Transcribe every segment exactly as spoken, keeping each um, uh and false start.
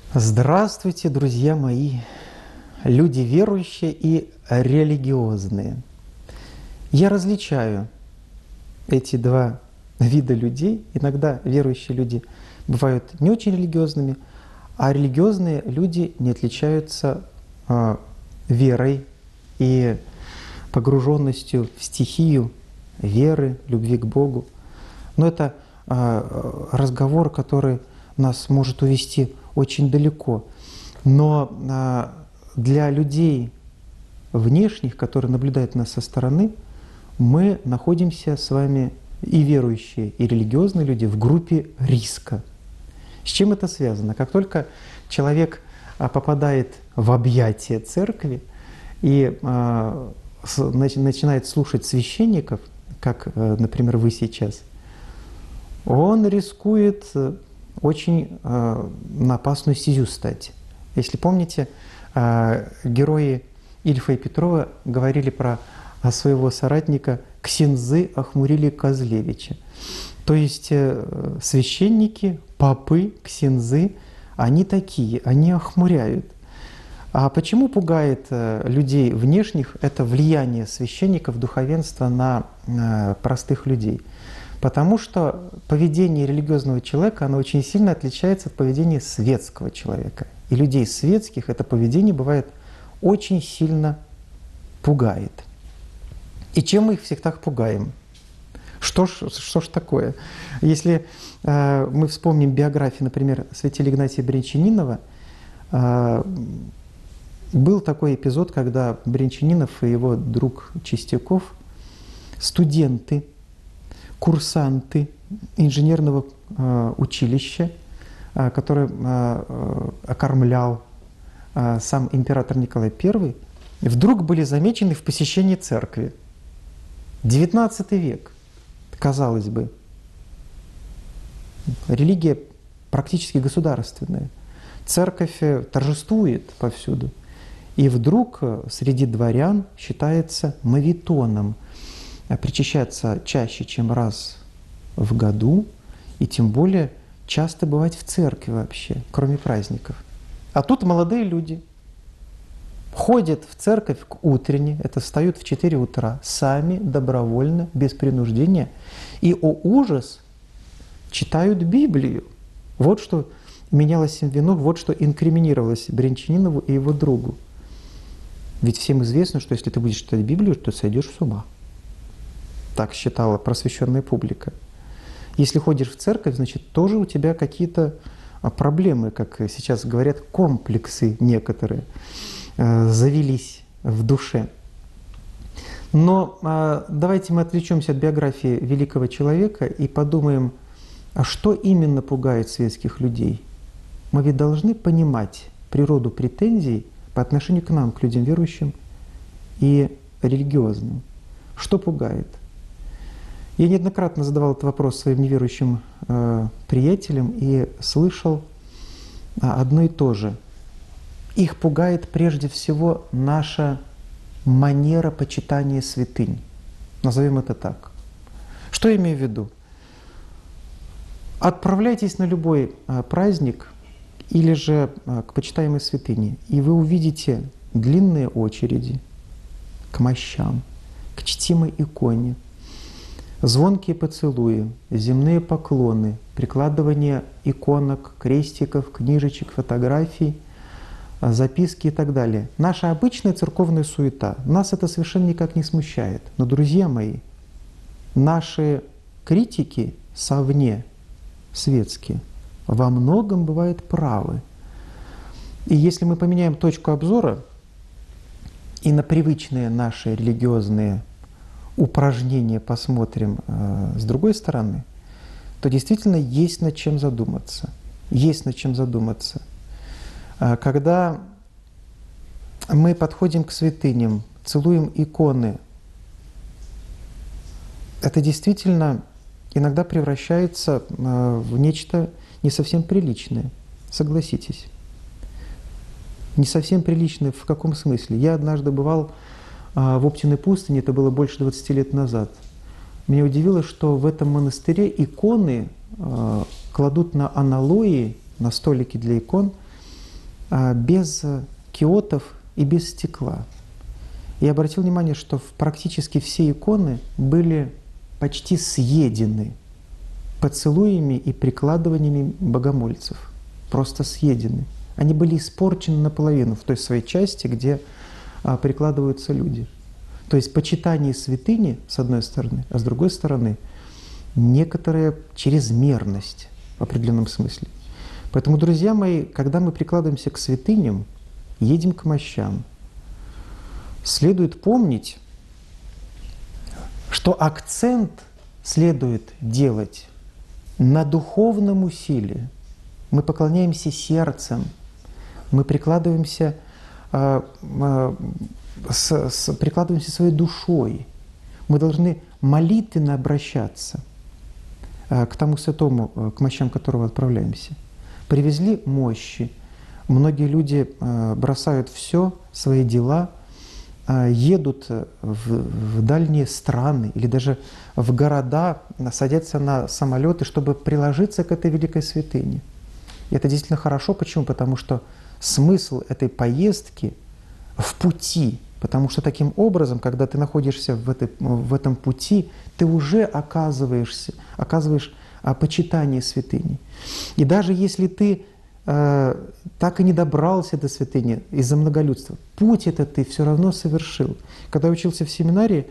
Здравствуйте, друзья мои, люди верующие и религиозные. Я различаю эти два вида людей. Иногда верующие люди бывают не очень религиозными, а религиозные люди не отличаются э, верой и погруженностью в стихию веры, любви к Богу. Но это э, разговор, который нас может увести очень далеко. Но а, для людей внешних, которые наблюдают нас со стороны, мы находимся с вами, и верующие, и религиозные люди, в группе риска. С чем это связано? Как только человек а, попадает в объятия церкви и а, с, начинает слушать священников, как, а, например, вы сейчас, он рискует очень э, на опасную стезю стать. Если помните, э, герои Ильфа и Петрова говорили про своего соратника Ксензы Ахмурили Козлевича. То есть э, священники, попы, ксензы, они такие, они охмуряют. А почему пугает э, людей внешних это влияние священников, духовенства на э, простых людей? Потому что поведение религиозного человека, оно очень сильно отличается от поведения светского человека. И людей светских это поведение бывает очень сильно пугает. И чем мы их всегда пугаем? Что ж, что ж такое? Если э, мы вспомним биографию, например, святителя Игнатия Брянчанинова, э, был такой эпизод, когда Брянчанинов и его друг Чистяков, студенты, курсанты инженерного э, училища, э, которое э, окормлял э, сам император Николай Первый, вдруг были замечены в посещении церкви. девятнадцатый век, казалось бы, религия практически государственная, церковь торжествует повсюду. И вдруг среди дворян считается мавитоном причащаться чаще, чем раз в году, и тем более часто бывать в церкви вообще, кроме праздников. А тут молодые люди ходят в церковь к утренней, это встают в четыре утра, сами, добровольно, без принуждения, и, о ужас, читают Библию. Вот что менялось им вино, вот что инкриминировалось Брянчанинову и его другу. Ведь всем известно, что если ты будешь читать Библию, то сойдешь с ума. Так считала просвещенная публика. Если ходишь в церковь, значит, тоже у тебя какие-то проблемы, как сейчас говорят, комплексы некоторые э, завелись в душе. Но э, давайте мы отвлечемся от биографии великого человека и подумаем, а что именно пугает светских людей? Мы ведь должны понимать природу претензий по отношению к нам, к людям верующим и религиозным. Что пугает? Я неоднократно задавал этот вопрос своим неверующим э, приятелям и слышал а, одно и то же. Их пугает прежде всего наша манера почитания святынь. Назовем это так. Что я имею в виду? Отправляйтесь на любой э, праздник или же э, к почитаемой святыне, и вы увидите длинные очереди к мощам, к чтимой иконе, звонкие поцелуи, земные поклоны, прикладывание иконок, крестиков, книжечек, фотографий, записки и так далее. Наша обычная церковная суета. Нас это совершенно никак не смущает. Но, друзья мои, наши критики совне, светские, во многом бывают правы. И если мы поменяем точку обзора и на привычные наши религиозные упражнения посмотрим э, с другой стороны, то действительно есть над чем задуматься. Есть над чем задуматься. Э, когда мы подходим к святыням, целуем иконы, это действительно иногда превращается э, в нечто не совсем приличное. Согласитесь. Не совсем приличное в каком смысле? Я однажды бывал в Оптиной пустыне, это было больше двадцати лет назад. Меня удивило, что в этом монастыре иконы э, кладут на аналои, на столики для икон, без киотов и без стекла. Я обратил внимание, что практически все иконы были почти съедены поцелуями и прикладываниями богомольцев. Просто съедены. Они были испорчены наполовину в той своей части, где а, прикладываются люди. То есть почитание святыни, с одной стороны, а с другой стороны, некоторая чрезмерность в определенном смысле. Поэтому, друзья мои, когда мы прикладываемся к святыням, едем к мощам, следует помнить, что акцент следует делать на духовном усилии. Мы поклоняемся сердцем, мы прикладываемся, э, э, с, с, прикладываемся своей душой. Мы должны молитвенно обращаться э, к тому святому, э, к мощам которого отправляемся. Привезли мощи. Многие люди э, бросают все, свои дела, едут в, в дальние страны или даже в города, садятся на самолеты, чтобы приложиться к этой великой святыне. И это действительно хорошо. Почему? Потому что смысл этой поездки в пути. Потому что таким образом, когда ты находишься в, этой, в этом пути, ты уже оказываешься, оказываешь почитание святыни. И даже если ты так и не добрался до святыни из-за многолюдства, путь этот ты все равно совершил. Когда я учился в семинарии,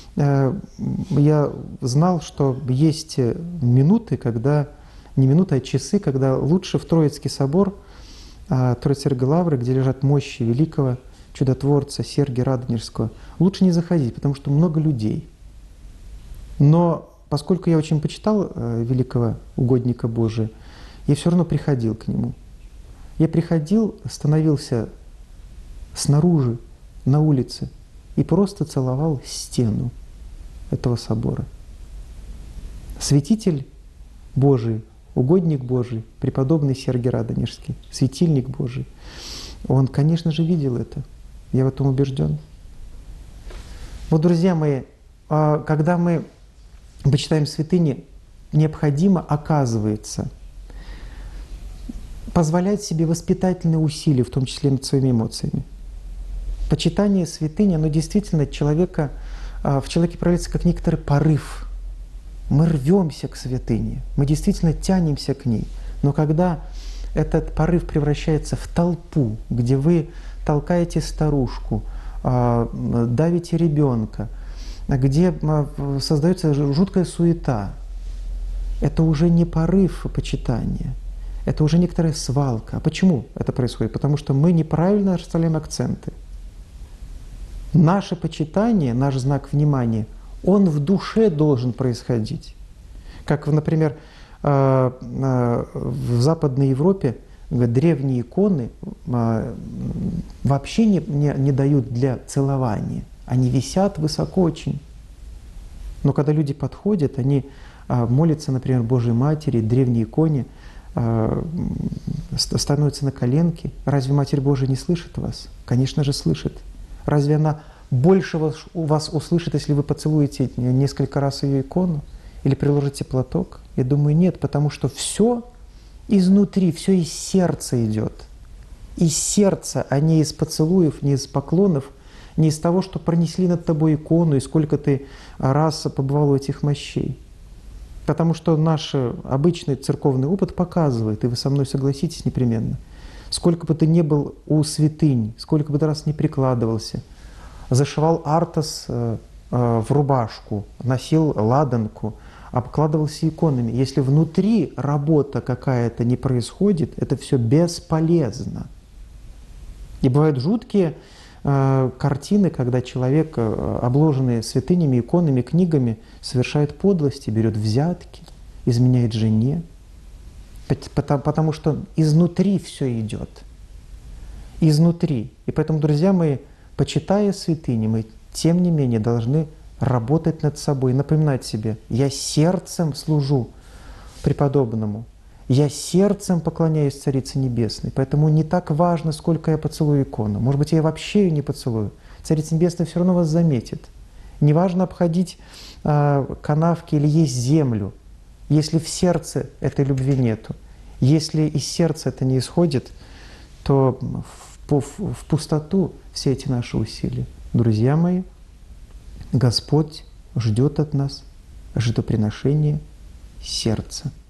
я знал, что есть минуты, когда, не минуты, а часы, когда лучше в Троицкий собор, Троице-Сергиевой лавры, где лежат мощи великого чудотворца Сергия Радонежского, лучше не заходить, потому что много людей. Но поскольку я очень почитал великого угодника Божия, я все равно приходил к нему. Я приходил, становился снаружи, на улице, и просто целовал стену этого собора. Святитель Божий, угодник Божий, преподобный Сергий Радонежский, светильник Божий, он, конечно же, видел это. Я в этом убежден. Вот, друзья мои, когда мы почитаем святыни, необходимо, оказывается, позволять себе воспитательные усилия, в том числе над своими эмоциями. Почитание святыни, оно действительно человека, в человеке проявляется как некоторый порыв. Мы рвемся к святыне, мы действительно тянемся к ней. Но когда этот порыв превращается в толпу, где вы толкаете старушку, давите ребенка, где создается жуткая суета, это уже не порыв почитания. Это уже некоторая свалка. А почему это происходит? Потому что мы неправильно расставляем акценты. Наше почитание, наш знак внимания, он в душе должен происходить. Как, например, в Западной Европе древние иконы вообще не, не, не дают для целования. Они висят высоко очень. Но когда люди подходят, они молятся, например, Божьей Матери, древней иконе, становятся на коленки. Разве Матерь Божия не слышит вас? Конечно же, слышит. Разве она больше вас, вас услышит, если вы поцелуете несколько раз ее икону или приложите платок? Я думаю, нет, потому что все изнутри, все из сердца идет. Из сердца, а не из поцелуев, не из поклонов, не из того, что пронесли над тобой икону и сколько ты раз побывал у этих мощей. Потому что наш обычный церковный опыт показывает, и вы со мной согласитесь непременно, сколько бы ты ни был у святынь, сколько бы ты раз не прикладывался, зашивал артос в рубашку, носил ладанку, обкладывался иконами. Если внутри работа какая-то не происходит, это все бесполезно. И бывают жуткие картины, когда человек, обложенный святынями, иконами, книгами, совершает подлости, берет взятки, изменяет жене, потому что изнутри все идет. Изнутри. И поэтому, друзья мои, почитая святыни, мы, тем не менее, должны работать над собой, напоминать себе: я сердцем служу преподобному, я сердцем поклоняюсь Царице Небесной, поэтому не так важно, сколько я поцелую икону. Может быть, я вообще ее не поцелую. Царица Небесная все равно вас заметит. Не важно обходить э, канавки или есть землю, если в сердце этой любви нету. Если из сердца это не исходит, то в, в пустоту все эти наши усилия. Друзья мои, Господь ждет от нас жертвоприношения сердца.